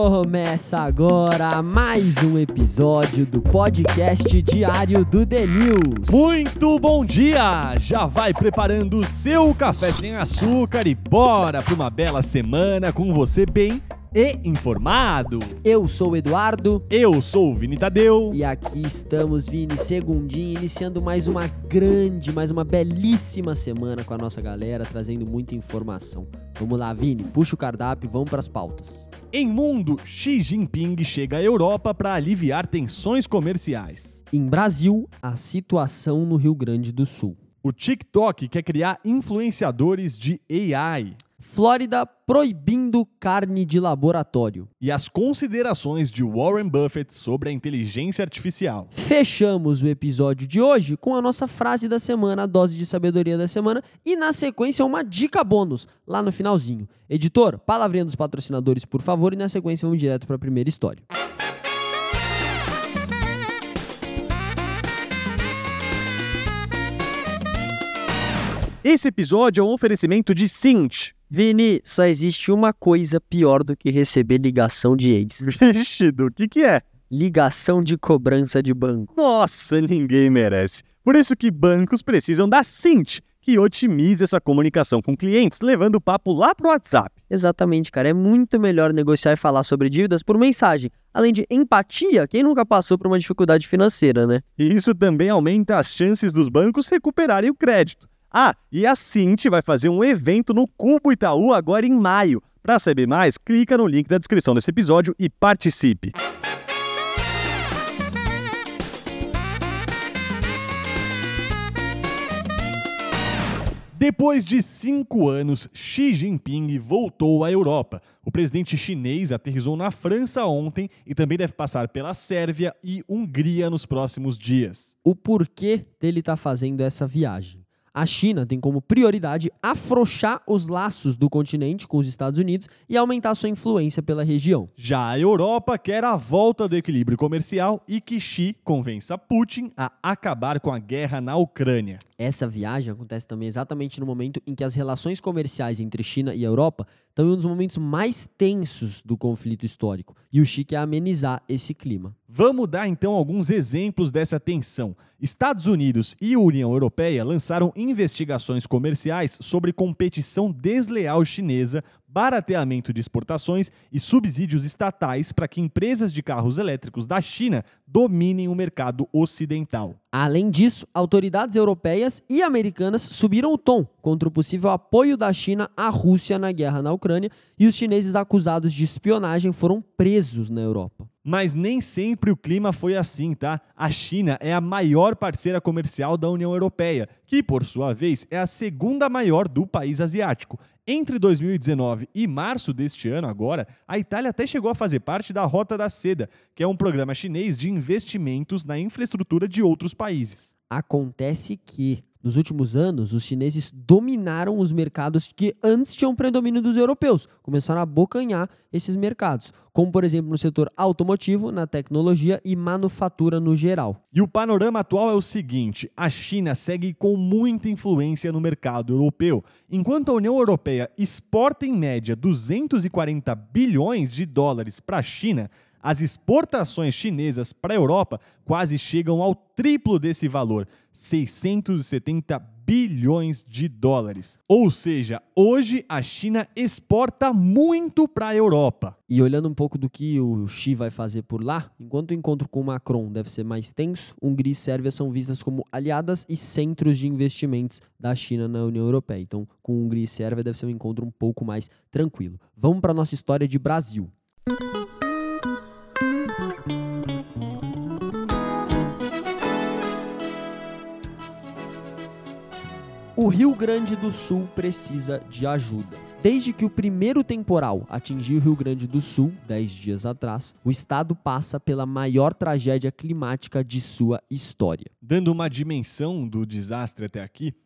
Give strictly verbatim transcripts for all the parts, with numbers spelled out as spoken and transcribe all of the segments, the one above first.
Começa agora mais um episódio do podcast diário do The News. Muito bom dia! Já vai preparando o seu café sem açúcar e bora para uma bela semana com você bem e informado. Eu sou o Eduardo. Eu sou o Vini Tadeu. E aqui estamos, Vini, segundinho, iniciando mais uma grande, mais uma belíssima semana com a nossa galera, trazendo muita informação. Vamos lá, Vini, puxa o cardápio e vamos para as pautas. Em mundo, Xi Jinping chega à Europa para aliviar tensões comerciais. Em Brasil, a situação no Rio Grande do Sul. O TikTok quer criar influenciadores de A I. Flórida proibindo carne de laboratório. E as considerações de Warren Buffett sobre a inteligência artificial. Fechamos o episódio de hoje com a nossa frase da semana, a dose de sabedoria da semana, e na sequência uma dica bônus, lá no finalzinho. Editor, palavrinha dos patrocinadores, por favor, e na sequência vamos direto para a primeira história. Esse episódio é um oferecimento de Cint. Vini, só existe uma coisa pior do que receber ligação de ex. Vixe, do que que é? Ligação de cobrança de banco. Nossa, ninguém merece. Por isso que bancos precisam da Cint, que otimiza essa comunicação com clientes, levando o papo lá pro WhatsApp. Exatamente, cara. É muito melhor negociar e falar sobre dívidas por mensagem. Além de empatia, quem nunca passou por uma dificuldade financeira, né? E isso também aumenta as chances dos bancos recuperarem o crédito. Ah, e a Cint vai fazer um evento no Cubo Itaú agora em maio. Para saber mais, clica no link da descrição desse episódio e participe. Depois de cinco anos, Xi Jinping voltou à Europa. O presidente chinês aterrissou na França ontem e também deve passar pela Sérvia e Hungria nos próximos dias. O porquê dele estar fazendo essa viagem? A China tem como prioridade afrouxar os laços do continente com os Estados Unidos e aumentar sua influência pela região. Já a Europa quer a volta do equilíbrio comercial e que Xi convença Putin a acabar com a guerra na Ucrânia. Essa viagem acontece também exatamente no momento em que as relações comerciais entre China e Europa estão em um dos momentos mais tensos do conflito histórico, e o Xi quer amenizar esse clima. Vamos dar então alguns exemplos dessa tensão. Estados Unidos e União Europeia lançaram investigações comerciais sobre competição desleal chinesa, barateamento de exportações e subsídios estatais para que empresas de carros elétricos da China dominem o mercado ocidental. Além disso, autoridades europeias e americanas subiram o tom contra o possível apoio da China à Rússia na guerra na Ucrânia, e os chineses acusados de espionagem foram presos na Europa. Mas nem sempre o clima foi assim, tá? A China é a maior parceira comercial da União Europeia, que, por sua vez, é a segunda maior do país asiático. Entre dois mil e dezenove e março deste ano, agora, a Itália até chegou a fazer parte da Rota da Seda, que é um programa chinês de investimentos na infraestrutura de outros países. Acontece que, nos últimos anos, os chineses dominaram os mercados que antes tinham predomínio dos europeus. Começaram a abocanhar esses mercados, como, por exemplo, no setor automotivo, na tecnologia e manufatura no geral. E o panorama atual é o seguinte: a China segue com muita influência no mercado europeu. Enquanto a União Europeia exporta em média duzentos e quarenta bilhões de dólares para a China, as exportações chinesas para a Europa quase chegam ao triplo desse valor, seiscentos e setenta bilhões de dólares. Ou seja, hoje a China exporta muito para a Europa. E olhando um pouco do que o Xi vai fazer por lá, enquanto o encontro com Macron deve ser mais tenso, Hungria e Sérvia são vistas como aliadas e centros de investimentos da China na União Europeia. Então, com Hungria e Sérvia deve ser um encontro um pouco mais tranquilo. Vamos para a nossa história de Brasil. O Rio Grande do Sul precisa de ajuda. Desde que o primeiro temporal atingiu o Rio Grande do Sul, dez dias atrás, o estado passa pela maior tragédia climática de sua história. Dando uma dimensão do desastre até aqui,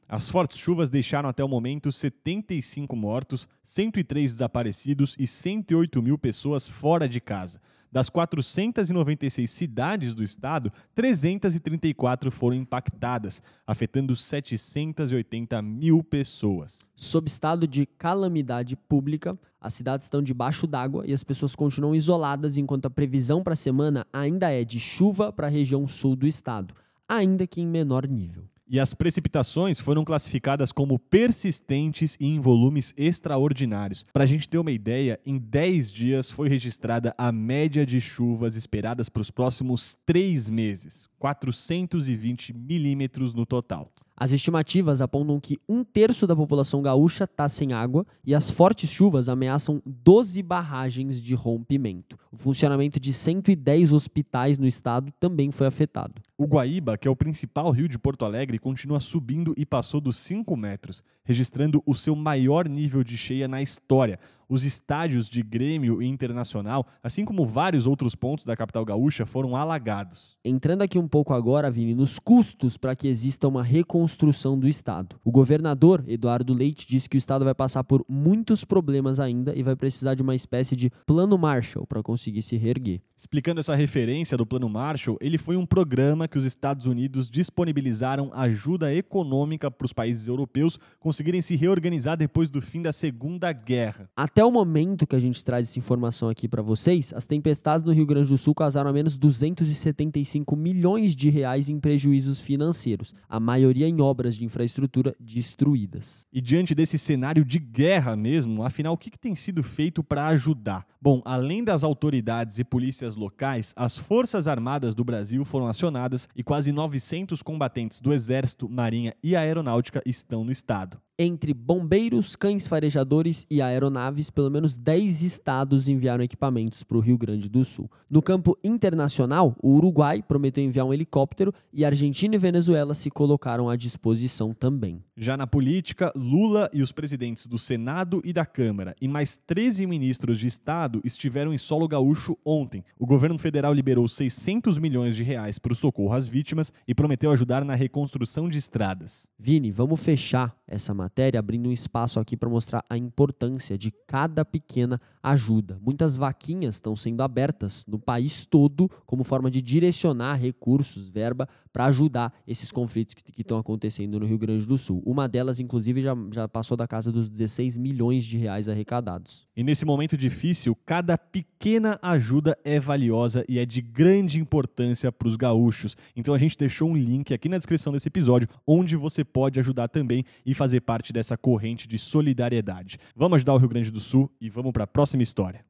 As fortes chuvas deixaram até o momento setenta e cinco mortos, cento e três desaparecidos e cento e oito mil pessoas fora de casa. Das quatrocentas e noventa e seis cidades do estado, trezentas e trinta e quatro foram impactadas, afetando setecentas e oitenta mil pessoas. Sob estado de calamidade pública, as cidades estão debaixo d'água e as pessoas continuam isoladas, enquanto a previsão para a semana ainda é de chuva para a região sul do estado, ainda que em menor nível. E as precipitações foram classificadas como persistentes e em volumes extraordinários. Para a gente ter uma ideia, em dez dias foi registrada a média de chuvas esperadas para os próximos três meses, quatrocentos e vinte milímetros no total. As estimativas apontam que um terço da população gaúcha está sem água e as fortes chuvas ameaçam doze barragens de rompimento. O funcionamento de cento e dez hospitais no estado também foi afetado. O Guaíba, que é o principal rio de Porto Alegre, continua subindo e passou dos cinco metros, registrando o seu maior nível de cheia na história. Os estádios de Grêmio e Internacional, assim como vários outros pontos da capital gaúcha, foram alagados. Entrando aqui um pouco agora, Vini, nos custos para que exista uma reconstrução do estado. O governador Eduardo Leite disse que o estado vai passar por muitos problemas ainda e vai precisar de uma espécie de plano Marshall para conseguir se reerguer. Explicando essa referência do plano Marshall, ele foi um programa que os Estados Unidos disponibilizaram ajuda econômica para os países europeus conseguirem se reorganizar depois do fim da Segunda Guerra. Até o momento que a gente traz essa informação aqui para vocês, as tempestades no Rio Grande do Sul causaram ao menos duzentos e setenta e cinco milhões de reais em prejuízos financeiros, a maioria em obras de infraestrutura destruídas. E diante desse cenário de guerra mesmo, afinal, o que, que tem sido feito para ajudar? Bom, além das autoridades e polícias locais, as Forças Armadas do Brasil foram acionadas e quase novecentos combatentes do Exército, Marinha e Aeronáutica estão no estado. Entre bombeiros, cães farejadores e aeronaves, pelo menos dez estados enviaram equipamentos para o Rio Grande do Sul. No campo internacional, o Uruguai prometeu enviar um helicóptero e Argentina e Venezuela se colocaram à disposição também. Já na política, Lula e os presidentes do Senado e da Câmara e mais treze ministros de Estado estiveram em solo gaúcho ontem. O governo federal liberou seiscentos milhões de reais para o socorro às vítimas e prometeu ajudar na reconstrução de estradas. Vini, vamos fechar essa matéria abrindo um espaço aqui para mostrar a importância de cada pequena ajuda. Muitas vaquinhas estão sendo abertas no país todo como forma de direcionar recursos, verba, para ajudar esses conflitos que estão acontecendo no Rio Grande do Sul. Uma delas, inclusive, já, já passou da casa dos dezesseis milhões de reais arrecadados. E nesse momento difícil, cada pequena ajuda é valiosa e é de grande importância para os gaúchos. Então a gente deixou um link aqui na descrição desse episódio, onde você pode ajudar também e fazer parte dessa corrente de solidariedade. Vamos ajudar o Rio Grande do Sul e vamos para a próxima história.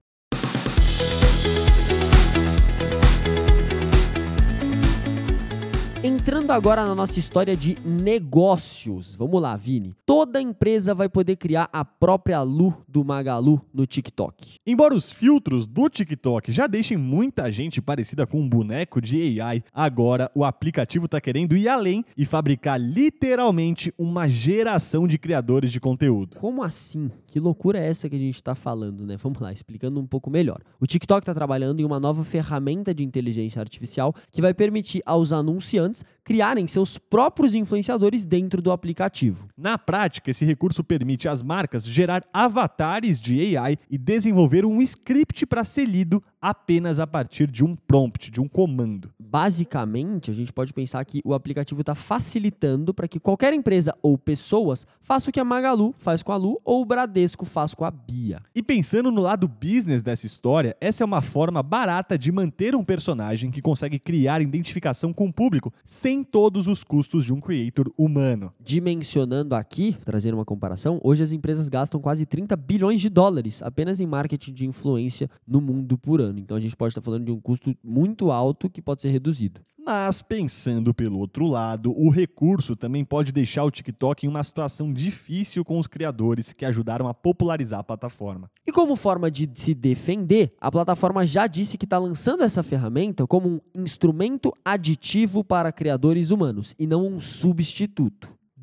Entrando agora na nossa história de negócios. Vamos lá, Vini. Toda empresa vai poder criar a própria Lu do Magalu no TikTok. Embora os filtros do TikTok já deixem muita gente parecida com um boneco de A I, agora o aplicativo está querendo ir além e fabricar literalmente uma geração de criadores de conteúdo. Como assim? Que loucura é essa que a gente está falando, né? Vamos lá, explicando um pouco melhor. O TikTok está trabalhando em uma nova ferramenta de inteligência artificial que vai permitir aos anunciantes criarem seus próprios influenciadores dentro do aplicativo. Na prática, esse recurso permite às marcas gerar avatares de A I e desenvolver um script para ser lido apenas a partir de um prompt, de um comando. Basicamente, a gente pode pensar que o aplicativo está facilitando para que qualquer empresa ou pessoas faça o que a Magalu faz com a Lu ou o Bradesco faz com a Bia. E pensando no lado business dessa história, essa é uma forma barata de manter um personagem que consegue criar identificação com o público sem todos os custos de um creator humano. Dimensionando aqui, trazendo uma comparação, hoje as empresas gastam quase trinta bilhões de dólares apenas em marketing de influência no mundo por ano. Então a gente pode estar falando de um custo muito alto que pode ser reduzido. Mas pensando pelo outro lado, o recurso também pode deixar o TikTok em uma situação difícil com os criadores que ajudaram a popularizar a plataforma. E como forma de se defender, a plataforma já disse que está lançando essa ferramenta como um instrumento aditivo para criadores humanos e não um substituto.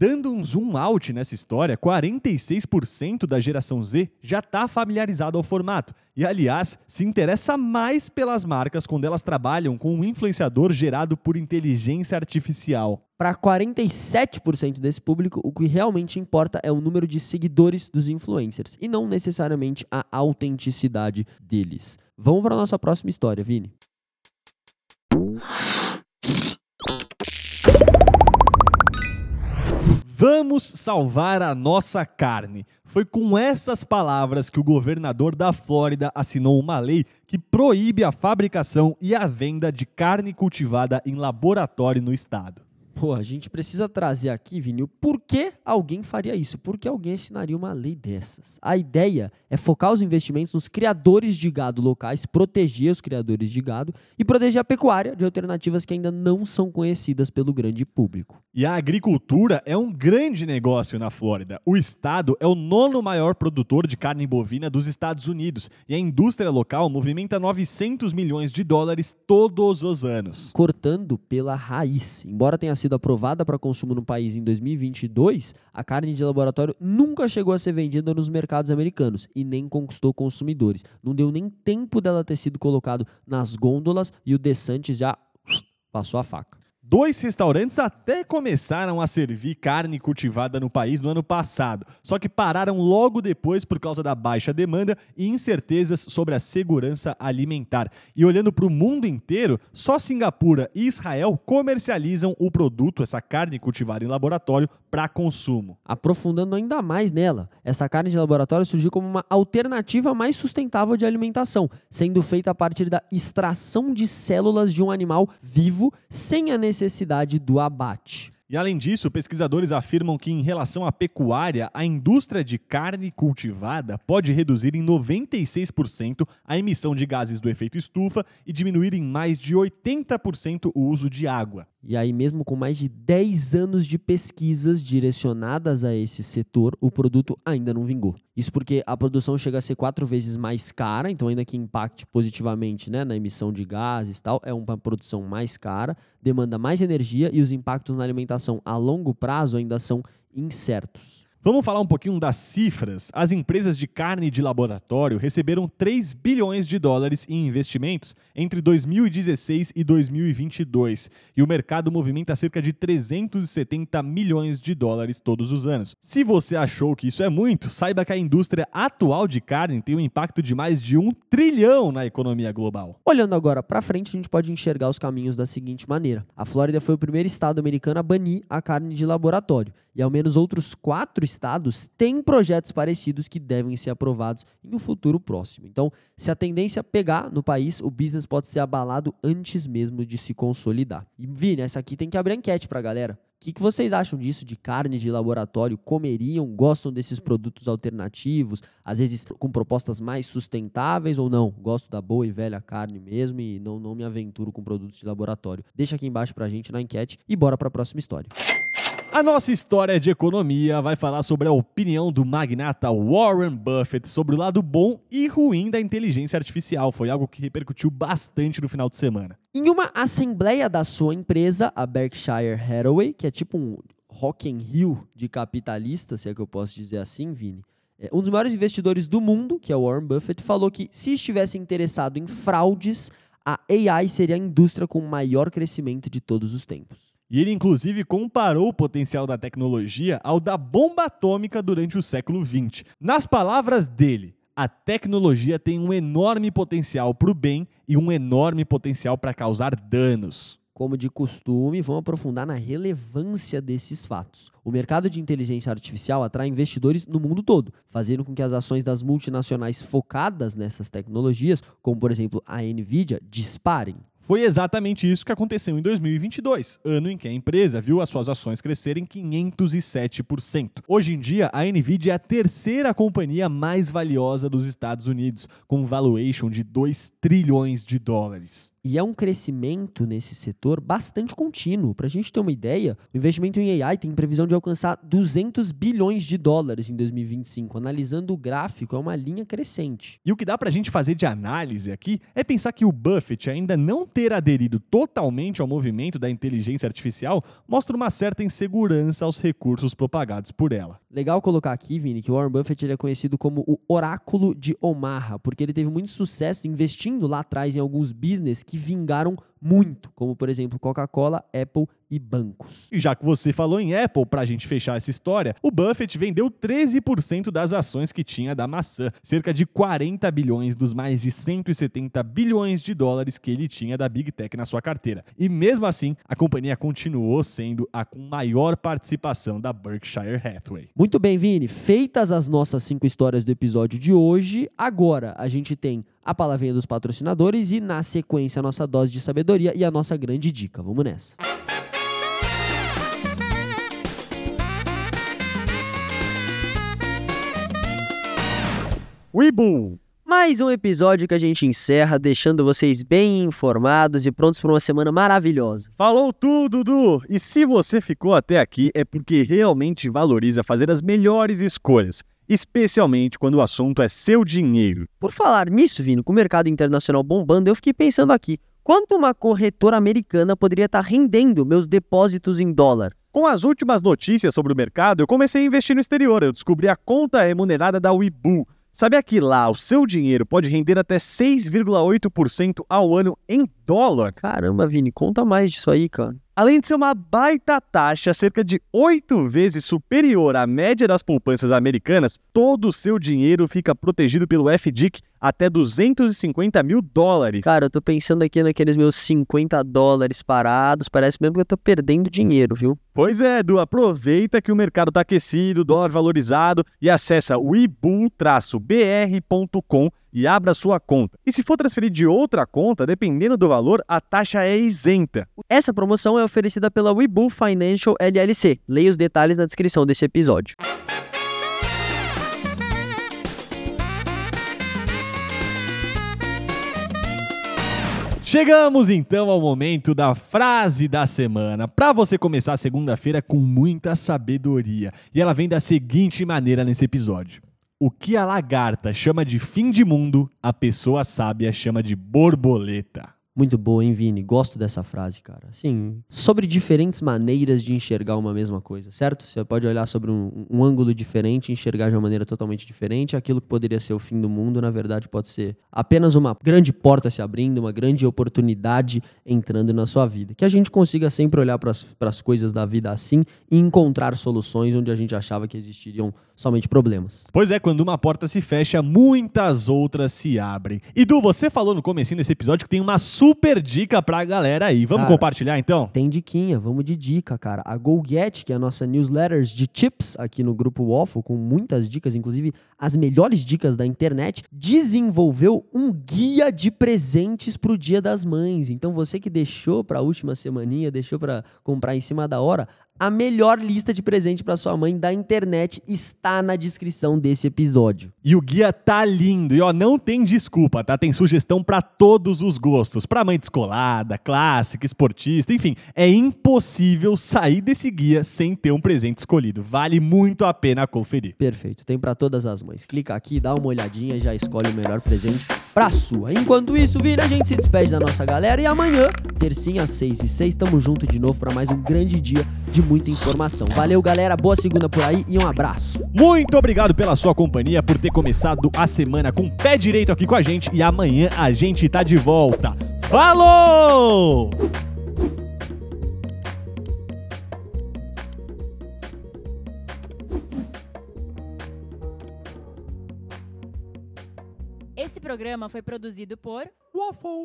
Dando um zoom out nessa história, quarenta e seis por cento da geração Z já está familiarizado ao formato e, aliás, se interessa mais pelas marcas quando elas trabalham com um influenciador gerado por inteligência artificial. Para quarenta e sete por cento desse público, o que realmente importa é o número de seguidores dos influencers e não necessariamente a autenticidade deles. Vamos para a nossa próxima história, Vini. Vamos salvar a nossa carne. Foi com essas palavras que o governador da Flórida assinou uma lei que proíbe a fabricação e a venda de carne cultivada em laboratório no estado. Pô, a gente precisa trazer aqui, Vini, por que alguém faria isso? Por que alguém assinaria uma lei dessas? A ideia é focar os investimentos nos criadores de gado locais, proteger os criadores de gado e proteger a pecuária de alternativas que ainda não são conhecidas pelo grande público. E a agricultura é um grande negócio na Flórida. O estado é o nono maior produtor de carne bovina dos Estados Unidos e a indústria local movimenta novecentos milhões de dólares todos os anos. Cortando pela raiz. Embora tenha sido aprovada para consumo no país em dois mil e vinte e dois, a carne de laboratório nunca chegou a ser vendida nos mercados americanos e nem conquistou consumidores. Não deu nem tempo dela ter sido colocado nas gôndolas e o DeSantis já passou a faca. Dois restaurantes até começaram a servir carne cultivada no país no ano passado, só que pararam logo depois por causa da baixa demanda e incertezas sobre a segurança alimentar. E olhando para o mundo inteiro, só Singapura e Israel comercializam o produto, essa carne cultivada em laboratório, para consumo. Aprofundando ainda mais nela, essa carne de laboratório surgiu como uma alternativa mais sustentável de alimentação, sendo feita a partir da extração de células de um animal vivo sem a necessidade necessidade do abate. E além disso, pesquisadores afirmam que em relação à pecuária, a indústria de carne cultivada pode reduzir em noventa e seis por cento a emissão de gases do efeito estufa e diminuir em mais de oitenta por cento o uso de água. E aí, mesmo com mais de dez anos de pesquisas direcionadas a esse setor, o produto ainda não vingou. Isso porque a produção chega a ser quatro vezes mais cara, então ainda que impacte positivamente, né, na emissão de gases e tal, é uma produção mais cara, demanda mais energia e os impactos na alimentação a longo prazo ainda são incertos. Vamos falar um pouquinho das cifras. As empresas de carne de laboratório receberam três bilhões de dólares em investimentos entre dois mil e dezesseis e dois mil e vinte e dois, e o mercado movimenta cerca de trezentos e setenta milhões de dólares todos os anos. Se você achou que isso é muito, saiba que a indústria atual de carne tem um impacto de mais de um trilhão na economia global. Olhando agora para frente, a gente pode enxergar os caminhos da seguinte maneira. A Flórida foi o primeiro estado americano a banir a carne de laboratório, e ao menos outros quatro estados têm projetos parecidos que devem ser aprovados em um futuro próximo. Então, se a tendência pegar no país, o business pode ser abalado antes mesmo de se consolidar. E, Vini, essa aqui tem que abrir enquete pra galera. O que, que vocês acham disso, de carne de laboratório? Comeriam? Gostam desses produtos alternativos? Às vezes com propostas mais sustentáveis ou não? Gosto da boa e velha carne mesmo e não, não me aventuro com produtos de laboratório. Deixa aqui embaixo pra gente na enquete e bora pra próxima história. A nossa história de economia vai falar sobre a opinião do magnata Warren Buffett sobre o lado bom e ruim da inteligência artificial. Foi algo que repercutiu bastante no final de semana. Em uma assembleia da sua empresa, a Berkshire Hathaway, que é tipo um Rock in Rio de capitalista, se é que eu posso dizer assim, Vini, um dos maiores investidores do mundo, que é o Warren Buffett, falou que se estivesse interessado em fraudes, a A I seria a indústria com maior crescimento de todos os tempos. E ele, inclusive, comparou o potencial da tecnologia ao da bomba atômica durante o século vinte. Nas palavras dele, a tecnologia tem um enorme potencial para o bem e um enorme potencial para causar danos. Como de costume, vamos aprofundar na relevância desses fatos. O mercado de inteligência artificial atrai investidores no mundo todo, fazendo com que as ações das multinacionais focadas nessas tecnologias, como por exemplo a Nvidia, disparem. Foi exatamente isso que aconteceu em dois mil e vinte e dois, ano em que a empresa viu as suas ações crescerem quinhentos e sete por cento. Hoje em dia, a Nvidia é a terceira companhia mais valiosa dos Estados Unidos, com um valuation de dois trilhões de dólares. E é um crescimento nesse setor bastante contínuo. Para a gente ter uma ideia, o investimento em A I tem previsão de alcançar duzentos bilhões de dólares em dois mil e vinte e cinco. Analisando o gráfico, é uma linha crescente. E o que dá para a gente fazer de análise aqui é pensar que o Buffett ainda não ter aderido totalmente ao movimento da inteligência artificial mostra uma certa insegurança aos recursos propagados por ela. Legal colocar aqui, Vini, que o Warren Buffett ele é conhecido como o oráculo de Omaha, porque ele teve muito sucesso investindo lá atrás em alguns business que vingaram muito, como por exemplo Coca-Cola, Apple e bancos. E já que você falou em Apple, pra gente fechar essa história, o Buffett vendeu treze por cento das ações que tinha da maçã, cerca de quarenta bilhões dos mais de cento e setenta bilhões de dólares que ele tinha da Big Tech na sua carteira. E mesmo assim, a companhia continuou sendo a com maior participação da Berkshire Hathaway. Muito bem, Vini. Feitas as nossas cinco histórias do episódio de hoje, agora a gente tem a palavrinha dos patrocinadores e, na sequência, a nossa dose de sabedoria e a nossa grande dica. Vamos nessa. Webull! Mais um episódio que a gente encerra deixando vocês bem informados e prontos para uma semana maravilhosa. Falou tudo, Dudu! E se você ficou até aqui é porque realmente valoriza fazer as melhores escolhas, especialmente quando o assunto é seu dinheiro. Por falar nisso, Vini, com o mercado internacional bombando, eu fiquei pensando aqui, quanto uma corretora americana poderia estar rendendo meus depósitos em dólar? Com as últimas notícias sobre o mercado, eu comecei a investir no exterior. Eu descobri a conta remunerada da Webull. Sabia que lá o seu dinheiro pode render até seis vírgula oito por cento ao ano em dólar? Caramba, Vini, conta mais disso aí, cara. Além de ser uma baita taxa, cerca de oito vezes superior à média das poupanças americanas, todo o seu dinheiro fica protegido pelo F D I C até duzentos e cinquenta mil dólares. Cara, eu tô pensando aqui naqueles meus cinquenta dólares parados, parece mesmo que eu tô perdendo dinheiro, viu? Pois é, Edu, aproveita que o mercado tá aquecido, dólar valorizado e acessa webull traço b r ponto com e abra sua conta. E se for transferir de outra conta, dependendo do valor, a taxa é isenta. Essa promoção é oferecida pela Webull Financial L L C. Leia os detalhes na descrição desse episódio. Chegamos então ao momento da frase da semana, para você começar a segunda-feira com muita sabedoria. E ela vem da seguinte maneira nesse episódio: o que a lagarta chama de fim de mundo, a pessoa sábia chama de borboleta. Muito boa, hein, Vini? Gosto dessa frase, cara. Assim, sobre diferentes maneiras de enxergar uma mesma coisa, certo? Você pode olhar sobre um, um ângulo diferente e enxergar de uma maneira totalmente diferente. Aquilo que poderia ser o fim do mundo, na verdade, pode ser apenas uma grande porta se abrindo, uma grande oportunidade entrando na sua vida. Que a gente consiga sempre olhar para as coisas da vida assim e encontrar soluções onde a gente achava que existiriam somente problemas. Pois é, quando uma porta se fecha, muitas outras se abrem. E Du, você falou no comecinho desse episódio que tem uma super dica pra galera aí. Vamos cara, compartilhar então? Tem diquinha, vamos de dica, cara. A GoGet, que é a nossa newsletter de tips aqui no Grupo Waffle, com muitas dicas, inclusive as melhores dicas da internet, desenvolveu um guia de presentes pro Dia das Mães. Então você que deixou pra última semaninha, deixou pra comprar em cima da hora, a melhor lista de presente para sua mãe da internet está na descrição desse episódio. E o guia tá lindo. E ó, não tem desculpa, tá? Tem sugestão para todos os gostos. Pra mãe descolada, clássica, esportista, enfim. É impossível sair desse guia sem ter um presente escolhido. Vale muito a pena conferir. Perfeito. Tem para todas as mães. Clica aqui, dá uma olhadinha e já escolhe o melhor presente pra sua. Enquanto isso, Vini, a gente se despede da nossa galera e amanhã, tercinha, às seis e seis, tamo junto de novo para mais um grande dia de muita informação. Valeu, galera. Boa segunda por aí e um abraço. Muito obrigado pela sua companhia, por ter começado a semana com o pé direito aqui com a gente. E amanhã a gente tá de volta. Falou! Esse programa foi produzido por Waffle.